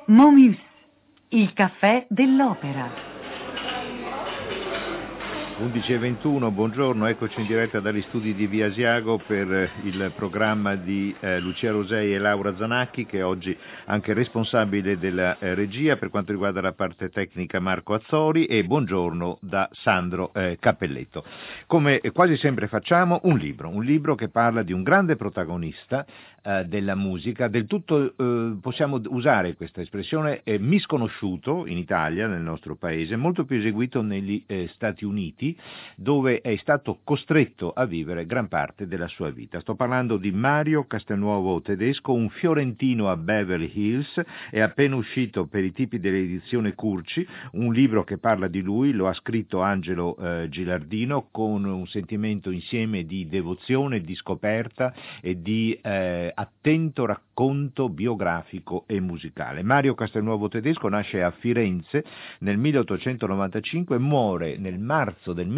Momus, il caffè dell'opera. 11:21, buongiorno, eccoci in diretta dagli studi di Via Asiago per il programma di Lucia Rosei e Laura Zanacchi, che è oggi anche responsabile della regia, per quanto riguarda la parte tecnica Marco Azzori, e buongiorno da Sandro Cappelletto. Come quasi sempre facciamo, un libro che parla di un grande protagonista della musica, del tutto, possiamo usare questa espressione, misconosciuto in Italia, nel nostro paese, molto più eseguito negli Stati Uniti, dove è stato costretto a vivere gran parte della sua vita. Sto parlando di Mario Castelnuovo Tedesco, un fiorentino a Beverly Hills, è appena uscito per i tipi dell'edizione Curci, un libro che parla di lui, lo ha scritto Angelo Gilardino, con un sentimento insieme di devozione, di scoperta e di attento racconto biografico e musicale. Mario Castelnuovo Tedesco nasce a Firenze nel 1895 e muore nel marzo del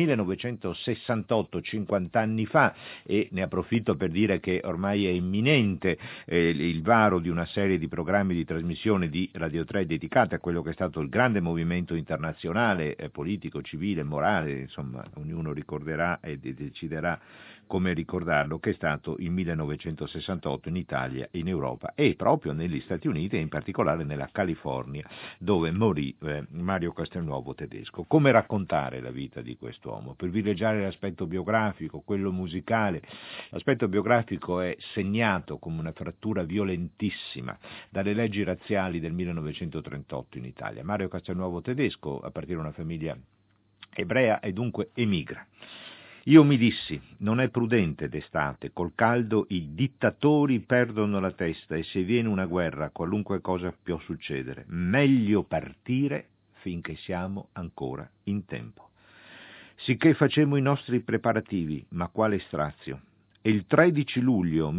1968, 50 anni fa, e ne approfitto per dire che ormai è imminente il varo di una serie di programmi di trasmissione di Radio 3 dedicati a quello che è stato il grande movimento internazionale, politico, civile, morale, insomma, ognuno ricorderà e deciderà come ricordarlo, che è stato il 1968 in Italia, in Europa e proprio negli Stati Uniti e in particolare nella California, dove morì Mario Castelnuovo Tedesco. Come raccontare la vita di quest'uomo? Privilegiare l'aspetto biografico, quello musicale. L'aspetto biografico è segnato come una frattura violentissima dalle leggi razziali del 1938 in Italia. Mario Castelnuovo Tedesco appartiene a una famiglia ebrea e dunque emigra. Io mi dissi, non è prudente d'estate, col caldo i dittatori perdono la testa e se viene una guerra qualunque cosa può succedere. Meglio partire finché siamo ancora in tempo. Sicché facemmo i nostri preparativi, ma quale strazio. E il 13 luglio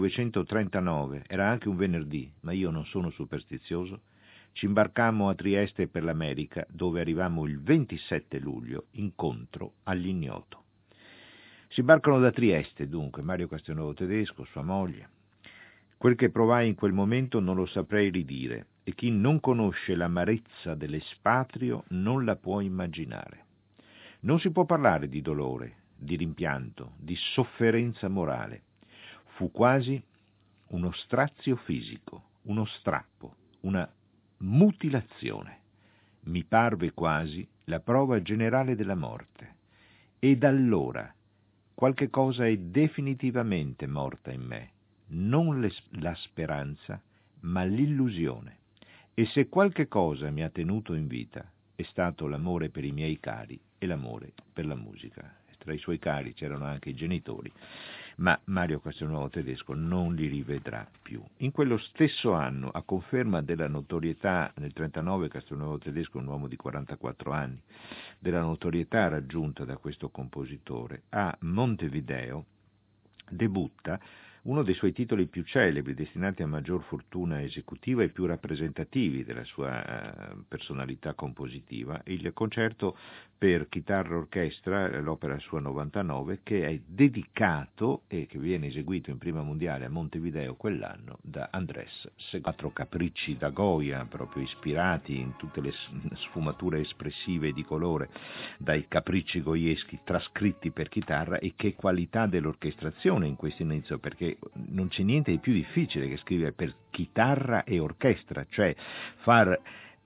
1939, era anche un venerdì, ma io non sono superstizioso, ci imbarcammo a Trieste per l'America, dove arrivammo il 27 luglio, incontro all'ignoto. Si imbarcano da Trieste, dunque, Mario Castelnuovo Tedesco, sua moglie. Quel che provai in quel momento non lo saprei ridire, e chi non conosce l'amarezza dell'espatrio non la può immaginare. Non si può parlare di dolore, di rimpianto, di sofferenza morale. Fu quasi uno strazio fisico, uno strappo, una mutilazione. Mi parve quasi la prova generale della morte. E da allora qualche cosa è definitivamente morta in me, non la speranza, ma l'illusione. E se qualche cosa mi ha tenuto in vita, è stato l'amore per i miei cari e l'amore per la musica. Tra i suoi cari c'erano anche i genitori, ma Mario Castelnuovo Tedesco non li rivedrà più. In quello stesso anno, a conferma della notorietà, nel 1939 Castelnuovo Tedesco, un uomo di 44 anni, della notorietà raggiunta da questo compositore, a Montevideo debutta uno dei suoi titoli più celebri, destinati a maggior fortuna esecutiva e più rappresentativi della sua personalità compositiva, il concerto per chitarra orchestra, l'opera sua 99, che è dedicato e che viene eseguito in prima mondiale a Montevideo quell'anno da Andrés Segovia. 4 capricci da Goya, proprio ispirati in tutte le sfumature espressive di colore dai capricci goieschi trascritti per chitarra, e che qualità dell'orchestrazione in questo inizio, perché non c'è niente di più difficile che scrivere per chitarra e orchestra, cioè far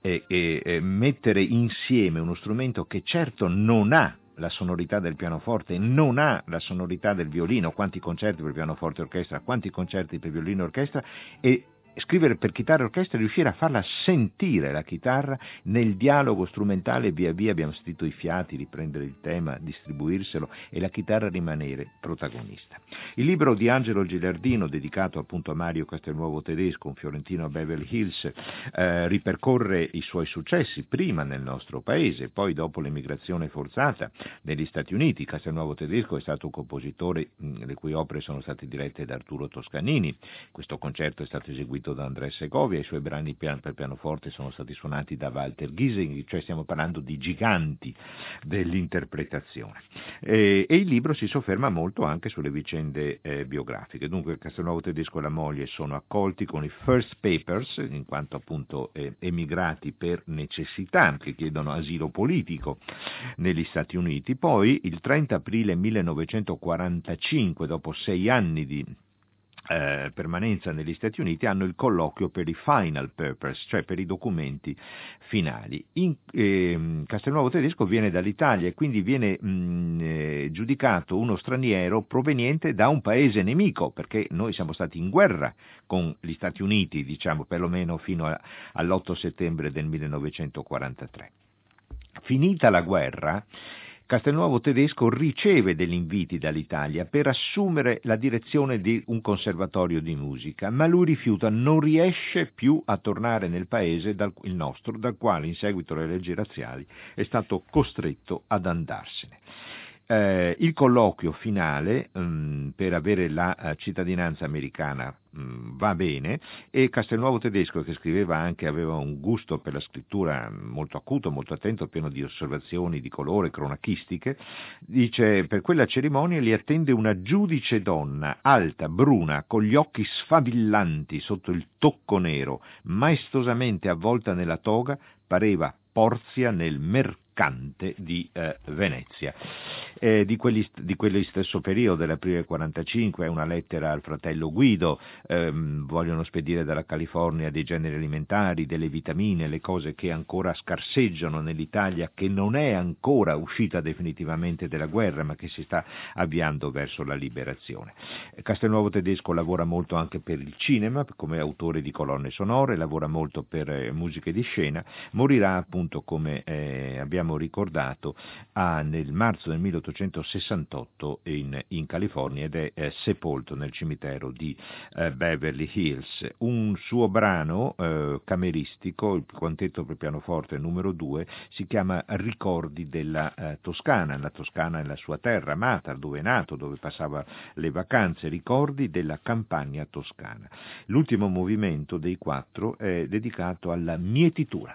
mettere insieme uno strumento che certo non ha la sonorità del pianoforte, non ha la sonorità del violino, quanti concerti per pianoforte e orchestra, quanti concerti per violino e orchestra, e scrivere per chitarra e orchestra e riuscire a farla sentire la chitarra nel dialogo strumentale. Via via abbiamo sentito i fiati, riprendere il tema, distribuirselo e la chitarra rimanere protagonista. Il libro di Angelo Gilardino, dedicato appunto a Mario Castelnuovo Tedesco, un fiorentino a Beverly Hills, ripercorre i suoi successi prima nel nostro paese, poi dopo l'emigrazione forzata negli Stati Uniti. Castelnuovo Tedesco è stato un compositore le cui opere sono state dirette da Arturo Toscanini. Questo concerto è stato eseguito scritto da Andrés Segovia, i suoi brani per pianoforte sono stati suonati da Walter Giesing, cioè stiamo parlando di giganti dell'interpretazione. E il libro si sofferma molto anche sulle vicende biografiche. Dunque Castelnuovo Tedesco e la moglie sono accolti con i First Papers, in quanto appunto emigrati per necessità, che chiedono asilo politico negli Stati Uniti. Poi il 30 aprile 1945, dopo 6 anni di permanenza negli Stati Uniti, hanno il colloquio per i final papers, cioè per i documenti finali. Castelnuovo Tedesco viene dall'Italia e quindi viene giudicato uno straniero proveniente da un paese nemico, perché noi siamo stati in guerra con gli Stati Uniti, diciamo, perlomeno fino all'8 settembre del 1943. Finita la guerra, Castelnuovo Tedesco riceve degli inviti dall'Italia per assumere la direzione di un conservatorio di musica, ma lui rifiuta, non riesce più a tornare nel paese, il nostro, dal quale in seguito alle leggi razziali è stato costretto ad andarsene. Il colloquio finale per avere la cittadinanza americana va bene, e Castelnuovo Tedesco, che scriveva anche, aveva un gusto per la scrittura molto acuto, molto attento, pieno di osservazioni di colore, cronachistiche, dice: per quella cerimonia li attende una giudice donna, alta, bruna, con gli occhi sfavillanti sotto il tocco nero, maestosamente avvolta nella toga, pareva Porzia nel mercante di Venezia. Di quelli stesso periodo, dell'aprile 45, è una lettera al fratello Guido, vogliono spedire dalla California dei generi alimentari, delle vitamine, le cose che ancora scarseggiano nell'Italia, che non è ancora uscita definitivamente dalla guerra, ma che si sta avviando verso la liberazione. Castelnuovo Tedesco lavora molto anche per il cinema, come autore di colonne sonore, lavora molto per musiche di scena, morirà appunto, come abbiamo ricordato, nel marzo del 1868 in California, ed è sepolto nel cimitero di Beverly Hills. Un suo brano cameristico, il quintetto per pianoforte numero 2, si chiama Ricordi della Toscana. La Toscana è la sua terra amata, dove è nato, dove passava le vacanze. Ricordi della campagna toscana. L'ultimo movimento dei 4 è dedicato alla mietitura.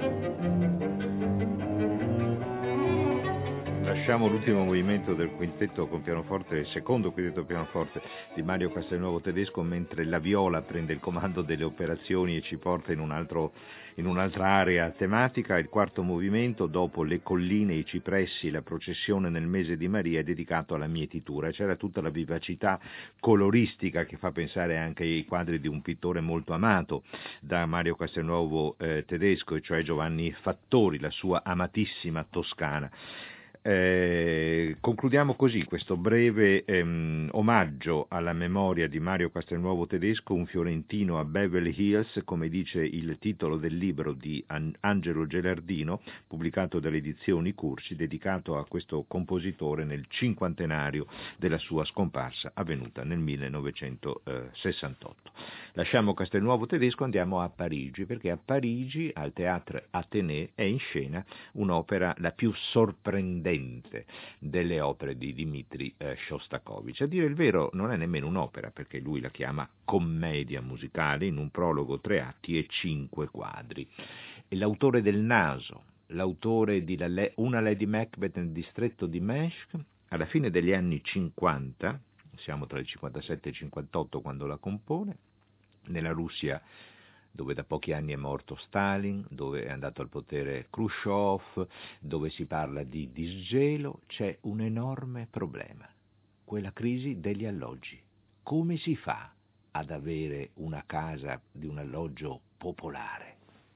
Lasciamo l'ultimo movimento del quintetto con pianoforte, il secondo quintetto pianoforte di Mario Castelnuovo Tedesco, mentre la viola prende il comando delle operazioni e ci porta in un'altra area tematica. Il quarto movimento, dopo le colline, i cipressi, la processione nel mese di Maria, è dedicato alla mietitura. C'era tutta la vivacità coloristica che fa pensare anche ai quadri di un pittore molto amato da Mario Castelnuovo Tedesco, e cioè Giovanni Fattori, la sua amatissima Toscana. Concludiamo così questo breve omaggio alla memoria di Mario Castelnuovo Tedesco, un fiorentino a Beverly Hills, come dice il titolo del libro di Angelo Gelardino, pubblicato dalle edizioni Curci, dedicato a questo compositore nel cinquantenario della sua scomparsa avvenuta nel 1968. Lasciamo Castelnuovo Tedesco, andiamo a Parigi, perché a Parigi, al Théâtre Athénée, è in scena un'opera la più sorprendente delle opere di Dmitri Shostakovich. A dire il vero non è nemmeno un'opera, perché lui la chiama commedia musicale, in un prologo 3 atti e 5 quadri. È l'autore del Naso, l'autore di Una Lady Macbeth nel distretto di Meshk, alla fine degli anni 50, siamo tra il 57 e il 58 quando la compone, nella Russia dove da pochi anni è morto Stalin, dove è andato al potere Khrushchev, dove si parla di disgelo, c'è un enorme problema, quella crisi degli alloggi. Come si fa ad avere una casa di un alloggio popolare?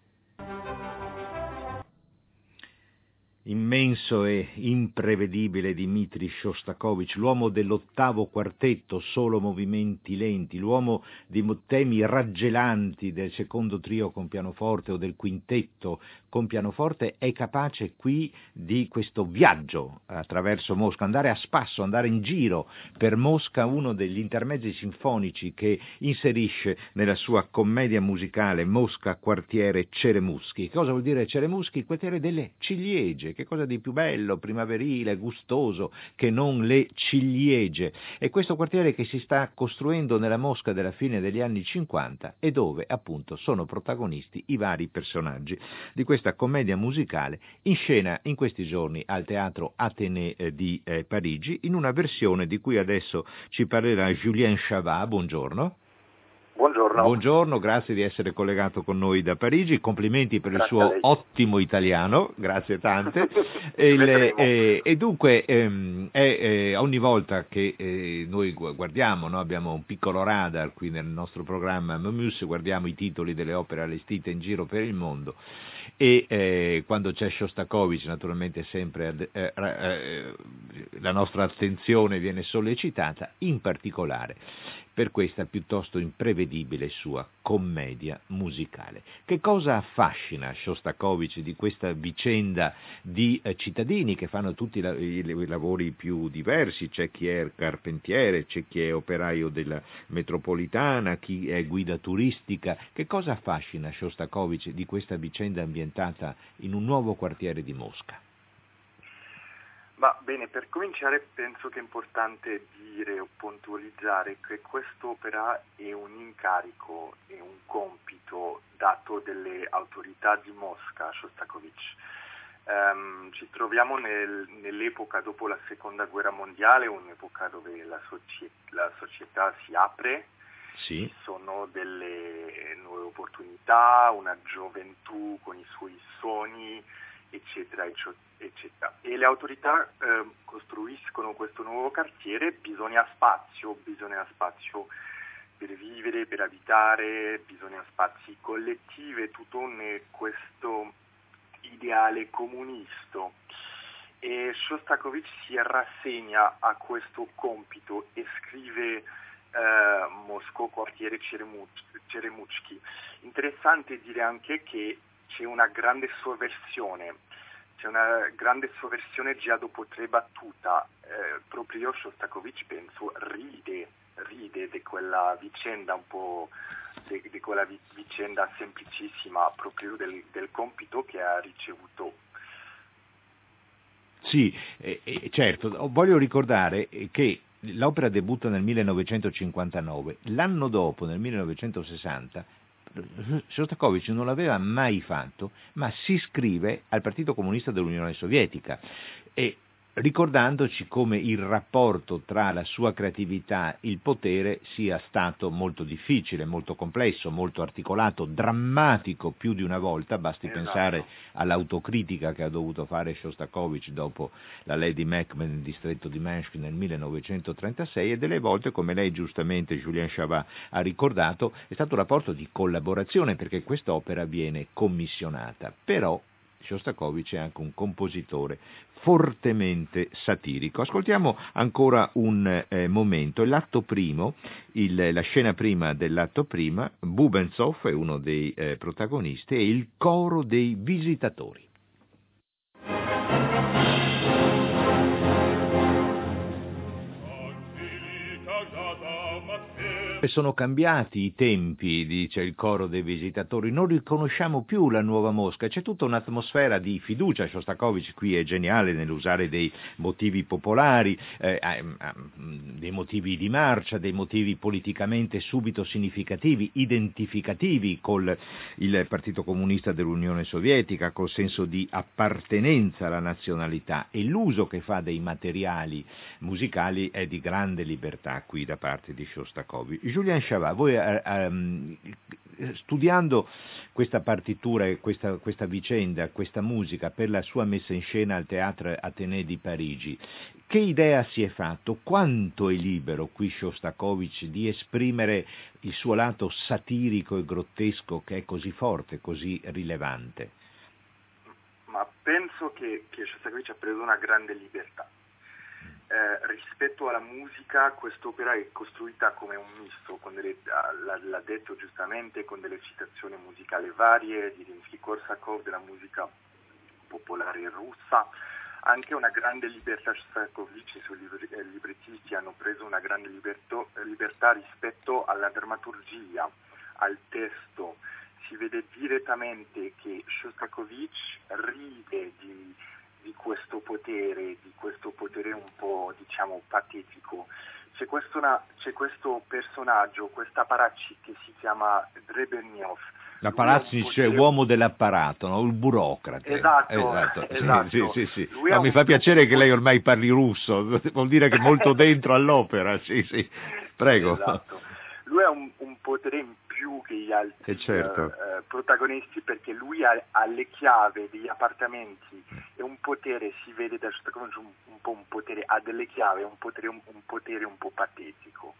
Immenso e imprevedibile Dmitri Shostakovich, l'uomo dell'ottavo quartetto, solo movimenti lenti, l'uomo di temi raggelanti del secondo trio con pianoforte o del quintetto con pianoforte, è capace qui di questo viaggio attraverso Mosca, andare a spasso, andare in giro per Mosca, uno degli intermezzi sinfonici che inserisce nella sua commedia musicale Mosca, quartiere Ceremuschi. Cosa vuol dire Ceremuschi? Il quartiere delle ciliegie, Che cosa di più bello, primaverile, gustoso, che non le ciliegie? E questo quartiere che si sta costruendo nella Mosca della fine degli anni 50 e dove appunto sono protagonisti i vari personaggi di questa commedia musicale in scena in questi giorni al Teatro Athénée di Parigi, in una versione di cui adesso ci parlerà Julien Chavat. Buongiorno. Buongiorno. Buongiorno, grazie di essere collegato con noi da Parigi, complimenti per Grazie il suo ottimo italiano, grazie tante. E dunque ogni volta che noi guardiamo, no, abbiamo un piccolo radar qui nel nostro programma Momus, guardiamo i titoli delle opere allestite in giro per il mondo e quando c'è Shostakovich naturalmente sempre la nostra attenzione viene sollecitata, in particolare per questa piuttosto imprevedibile sua commedia musicale. Che cosa affascina Shostakovich di questa vicenda di cittadini che fanno tutti i lavori più diversi? C'è chi è carpentiere, c'è chi è operaio della metropolitana, chi è guida turistica. Che cosa affascina Shostakovich di questa vicenda ambientata in un nuovo quartiere di Mosca? Ma bene, per cominciare penso che è importante dire o puntualizzare che quest'opera è un incarico, è un compito dato dalle autorità di Mosca a Shostakovich. Ci troviamo nell'epoca dopo la seconda guerra mondiale, un'epoca dove la società si apre, sì. Ci sono delle nuove opportunità, una gioventù con i suoi sogni, eccetera, eccetera. E le autorità costruiscono questo nuovo quartiere, bisogna spazio per vivere, per abitare, bisogna spazi collettivi, tutto questo ideale comunista. E Shostakovich si rassegna a questo compito e scrive Mosca, quartiere Ceremuchki. Interessante dire anche che c'è una grande sovversione già dopo tre battute, proprio Shostakovich penso ride di quella vicenda un po', di quella vicenda semplicissima proprio del compito che ha ricevuto. Sì, certo, voglio ricordare che l'opera debutta nel 1959, l'anno dopo, nel 1960, Shostakovich non l'aveva mai fatto, ma si iscrive al Partito Comunista dell'Unione Sovietica e ricordandoci come il rapporto tra la sua creatività e il potere sia stato molto difficile, molto complesso, molto articolato, drammatico più di una volta, basti pensare all'autocritica che ha dovuto fare Shostakovich dopo la Lady Macbeth nel distretto di Menshkin nel 1936 e delle volte, come lei giustamente Julien Chavat ha ricordato, è stato un rapporto di collaborazione perché quest'opera viene commissionata, però Shostakovich è anche un compositore fortemente satirico. Ascoltiamo ancora un momento, l'atto primo, la scena prima dell'atto prima, Bubensov è uno dei protagonisti e il coro dei visitatori. Sono cambiati i tempi, dice il coro dei visitatori, non riconosciamo più la nuova Mosca, c'è tutta un'atmosfera di fiducia. Shostakovich qui è geniale nell'usare dei motivi popolari, dei motivi di marcia, dei motivi politicamente subito significativi, identificativi col il Partito Comunista dell'Unione Sovietica, col senso di appartenenza alla nazionalità, e l'uso che fa dei materiali musicali è di grande libertà qui da parte di Shostakovich. Julien Chavat, voi studiando questa partitura e questa vicenda, questa musica per la sua messa in scena al Teatro Athénée di Parigi, che idea si è fatto? Quanto è libero qui Shostakovich di esprimere il suo lato satirico e grottesco che è così forte, così rilevante? Ma penso che Shostakovich ha preso una grande libertà. Rispetto alla musica, quest'opera è costruita come un misto, con l'ha detto giustamente, con delle citazioni musicali varie, di Rimsky-Korsakov, della musica popolare russa, anche una grande libertà. Shostakovich e i suoi librettisti hanno preso una grande libertà rispetto alla drammaturgia, al testo. Si vede direttamente che Shostakovich ride di questo potere un po', diciamo, patetico. C'è questo personaggio, quest'apparatchik che si chiama Drebenjov. L'apparatchik, cioè uomo dell'apparato, no? Il burocrate. Esatto. Sì. No, mi fa piacere che lei ormai parli russo, vuol dire che è molto dentro all'opera, sì. Prego. Esatto. Lui ha un potere in più che gli altri protagonisti, perché lui ha le chiavi degli appartamenti e un potere, si vede da Shostakovich un po' un potere, ha delle chiavi, un potere un po' patetico.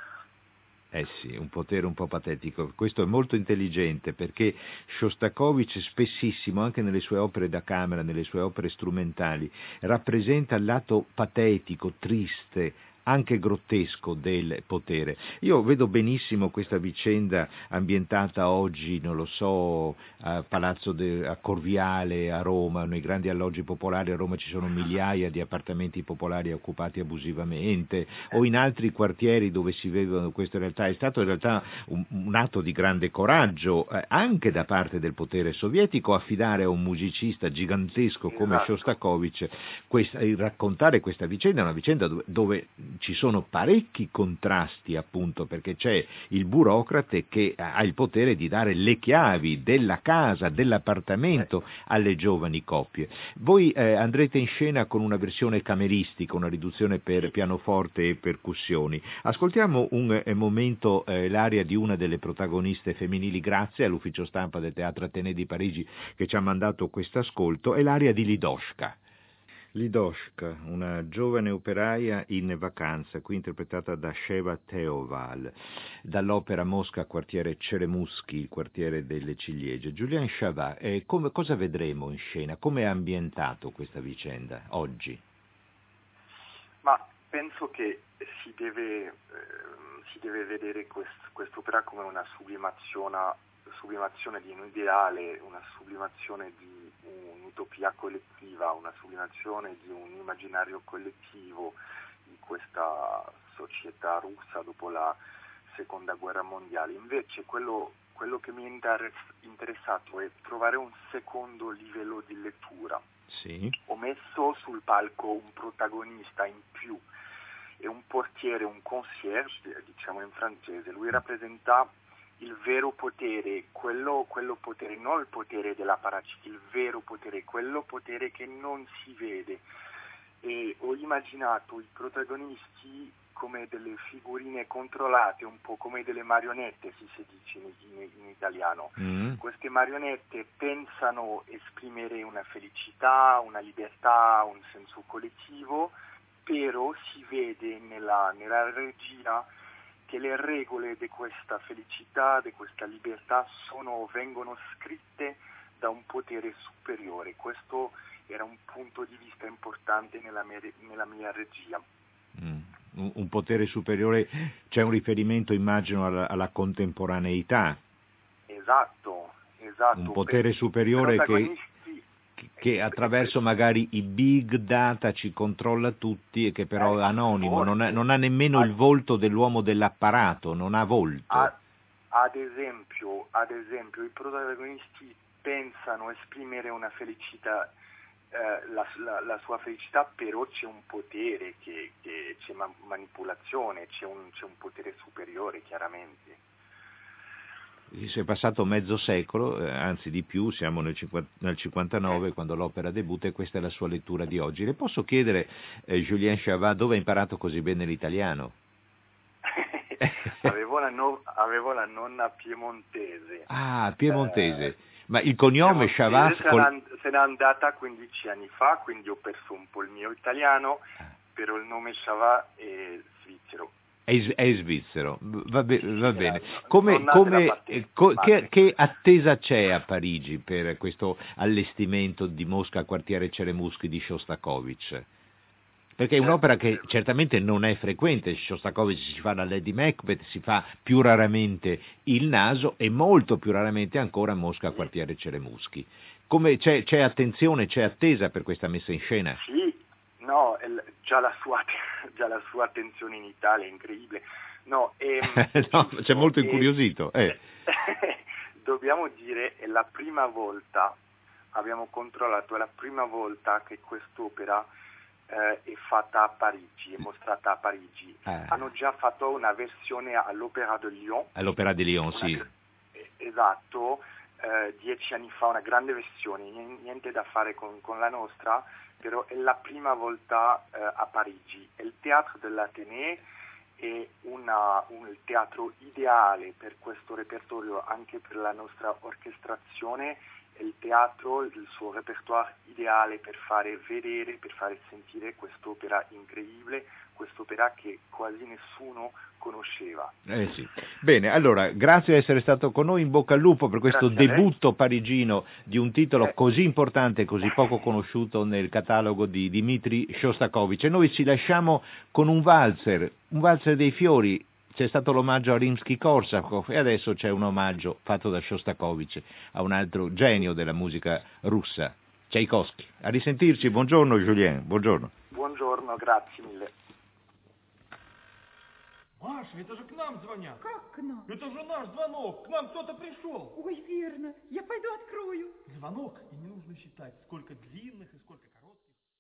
Sì, un potere un po' patetico. Questo è molto intelligente, perché Shostakovich spessissimo, anche nelle sue opere da camera, nelle sue opere strumentali, rappresenta il lato patetico, triste, anche grottesco del potere. Io vedo benissimo questa vicenda ambientata oggi, non lo so, a a Corviale, a Roma, nei grandi alloggi popolari. A Roma ci sono migliaia di appartamenti popolari occupati abusivamente, o in altri quartieri dove si vedono queste realtà. È stato in realtà un atto di grande coraggio, anche da parte del potere sovietico, affidare a un musicista gigantesco come Shostakovich raccontare questa vicenda, una vicenda dove ci sono parecchi contrasti, appunto, perché c'è il burocrate che ha il potere di dare le chiavi della casa, dell'appartamento alle giovani coppie. Voi andrete in scena con una versione cameristica, una riduzione per pianoforte e percussioni. Ascoltiamo un momento l'aria di una delle protagoniste femminili, grazie all'ufficio stampa del Teatro Atene di Parigi che ci ha mandato questo ascolto, è l'aria di Lidoshka. Lidoshka, una giovane operaia in vacanza, qui interpretata da Sheva Teoval, dall'opera Mosca, quartiere Ceremuschi, il quartiere delle ciliegie. Julien Chavat, cosa vedremo in scena? Come è ambientato questa vicenda oggi? Ma penso che si deve vedere quest'opera come una sublimazione di un ideale, una sublimazione di un'utopia collettiva, una sublimazione di un immaginario collettivo di questa società russa dopo la seconda guerra mondiale. Invece quello che mi è interessato è trovare un secondo livello di lettura. Sì. Ho messo sul palco un protagonista in più, è un portiere, un concierge, diciamo in francese. Lui rappresenta il vero potere, quello potere, non il potere dell'apparatchik, il vero potere, quello potere che non si vede. E ho immaginato i protagonisti come delle figurine controllate, un po' come delle marionette, si dice in italiano. Queste marionette pensano esprimere una felicità, una libertà, un senso collettivo, però si vede nella regia che le regole di questa felicità, di questa libertà vengono scritte da un potere superiore. Questo era un punto di vista importante nella mia regia. Un potere superiore, c'è un riferimento, immagino, alla contemporaneità. Esatto. Un potere superiore che attraverso magari i big data ci controlla tutti e che però è anonimo, non ha nemmeno il volto dell'uomo dell'apparato, non ha volto. Ad esempio, i protagonisti pensano esprimere una felicità, la sua felicità, però c'è un potere, che c'è manipolazione, c'è un potere superiore, chiaramente. Si è passato mezzo secolo, anzi di più, siamo nel 59 quando l'opera debutta, e questa è la sua lettura di oggi. Le posso chiedere, Julien Chavat, dove ha imparato così bene l'italiano? Avevo la nonna piemontese. Ah, piemontese. Ma il cognome Chavat... Se n'è andata 15 anni fa, quindi ho perso un po' il mio italiano, però il nome Chavat è svizzero. È svizzero, va bene. Che attesa c'è a Parigi per questo allestimento di Mosca, quartiere Ceremuschi di Shostakovich? Perché è un'opera che certamente non è frequente. Shostakovich si fa la Lady Macbeth, si fa più raramente Il Naso e molto più raramente ancora Mosca, quartiere Ceremuschi. C'è attenzione, c'è attesa per questa messa in scena? Sì. No, già la sua attenzione in Italia è incredibile. No, c'è molto incuriosito. Dobbiamo dire, è la prima volta abbiamo controllato, è la prima volta che quest'opera è fatta a Parigi, è mostrata a Parigi. Hanno già fatto una versione all'Opéra de Lyon. All'Opéra di Lyon, sì. Esatto, 10 anni fa, una grande versione, niente da fare con la nostra, però è la prima volta a Parigi. È il Teatro dell'Athénée, è un teatro ideale per questo repertorio, anche per la nostra orchestrazione. È il teatro, il suo repertoire ideale per fare vedere, per fare sentire quest'opera incredibile, quest'opera che quasi nessuno conosceva. Sì. Bene, allora, grazie di essere stato con noi, in bocca al lupo per questo debutto parigino di un titolo così importante e così poco conosciuto nel catalogo di Dmitri Shostakovich. E noi ci lasciamo con un valzer dei fiori. C'è stato l'omaggio a Rimsky-Korsakov e adesso c'è un omaggio fatto da Shostakovich a un altro genio della musica russa, Tchaikovsky. A risentirci, buongiorno Julien, buongiorno. Buongiorno, grazie mille. Маша, это же к нам звонят. Как к нам? Это же наш звонок. К нам кто-то пришел. Ой, верно. Я пойду открою. Звонок, и не нужно считать, сколько длинных и сколько коротких.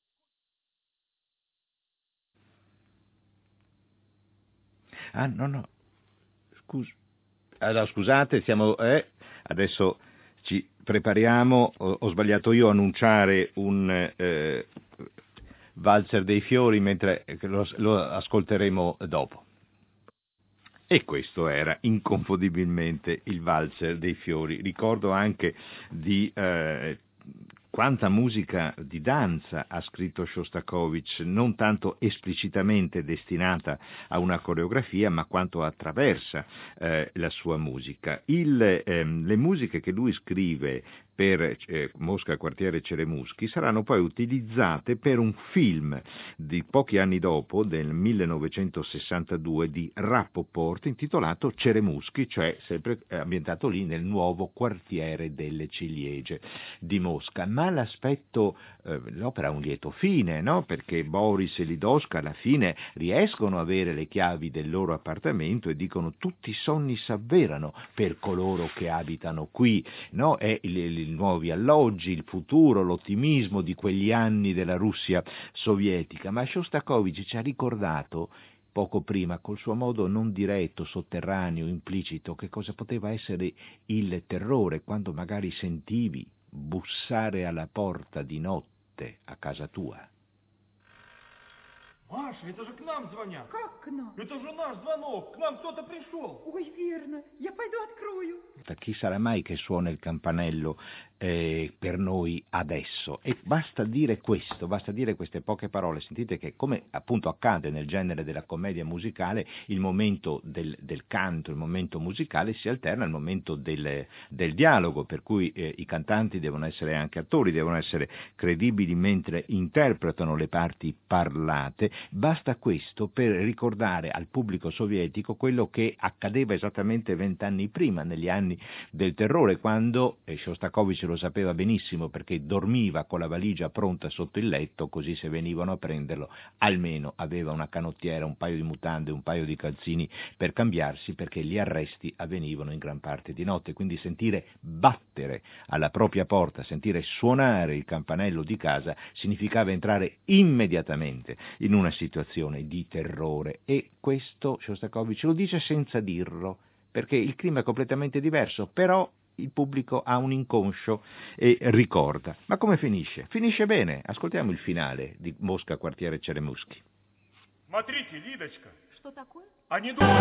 Ah, no. Allora, scusate, adesso ci prepariamo, ho sbagliato io a annunciare un valzer dei fiori, mentre lo ascolteremo dopo. E questo era inconfondibilmente il valzer dei fiori. Ricordo anche di quanta musica di danza ha scritto Shostakovich, non tanto esplicitamente destinata a una coreografia, ma quanto attraversa la sua musica. Le musiche che lui scrive per Mosca Quartiere Ceremuschi saranno poi utilizzate per un film di pochi anni dopo, del 1962, di Rapoport, intitolato Ceremuschi, cioè sempre ambientato lì nel nuovo quartiere delle ciliegie di Mosca. Ma l'aspetto, l'opera ha un lieto fine, no? Perché Boris e Lidoshka alla fine riescono a avere le chiavi del loro appartamento e dicono: tutti i sogni s'avverano per coloro che abitano qui, no? È i nuovi alloggi, il futuro, l'ottimismo di quegli anni della Russia sovietica. Ma Shostakovich ci ha ricordato poco prima, col suo modo non diretto, sotterraneo, implicito, che cosa poteva essere il terrore quando magari sentivi bussare alla porta di notte a casa tua. Маша, это же к нам звонят. Как к нам? Это же наш звонок. К нам кто-то пришел. Ой, верно. Я пойду открою. Chi sarà mai che suona il campanello per noi adesso? E basta dire questo, basta dire queste poche parole. Sentite che, come appunto accade nel genere della commedia musicale, il momento del canto, il momento musicale si alterna al momento del dialogo, per cui i cantanti devono essere anche attori, devono essere credibili mentre interpretano le parti parlate. Basta questo per ricordare al pubblico sovietico quello che accadeva esattamente 20 anni prima, negli anni del terrore, quando Shostakovich lo sapeva benissimo perché dormiva con la valigia pronta sotto il letto, così se venivano a prenderlo almeno aveva una canottiera, un paio di mutande, un paio di calzini per cambiarsi, perché gli arresti avvenivano in gran parte di notte. Quindi sentire battere alla propria porta, sentire suonare il campanello di casa significava entrare immediatamente in una situazione di terrore, e questo Shostakovich lo dice senza dirlo, perché il clima è completamente diverso, però il pubblico ha un inconscio e ricorda. Ma come finisce? Finisce bene. Ascoltiamo il finale di Mosca Quartiere Ceremuschi. Смотрите, Лидочка. Что такое? Они думают...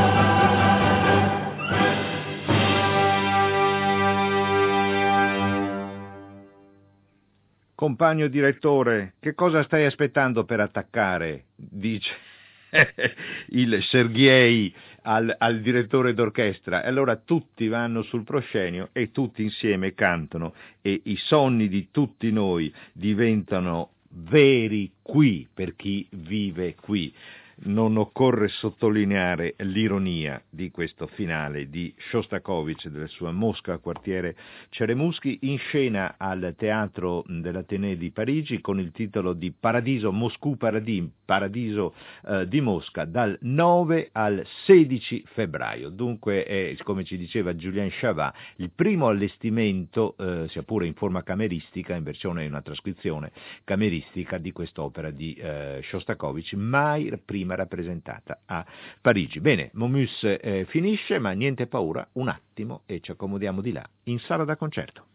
Compagno direttore, che cosa stai aspettando per attaccare? Dice il Sergei al direttore d'orchestra. E allora tutti vanno sul proscenio e tutti insieme cantano, e i sogni di tutti noi diventano veri qui per chi vive qui. Non occorre sottolineare l'ironia di questo finale di Shostakovich del suo Mosca, quartiere Ceremuschi, in scena al Teatro dell'Athénée di Parigi con il titolo di Paradiso Moscou Paradis, Paradiso di Mosca, dal 9 al 16 febbraio. Dunque è, come ci diceva Julien Chavat, il primo allestimento, sia pure in forma cameristica, in versione, una trascrizione cameristica di quest'opera di Shostakovich, mai prima rappresentata a Parigi. Bene, Momus finisce, ma niente paura, un attimo e ci accomodiamo di là, in sala da concerto.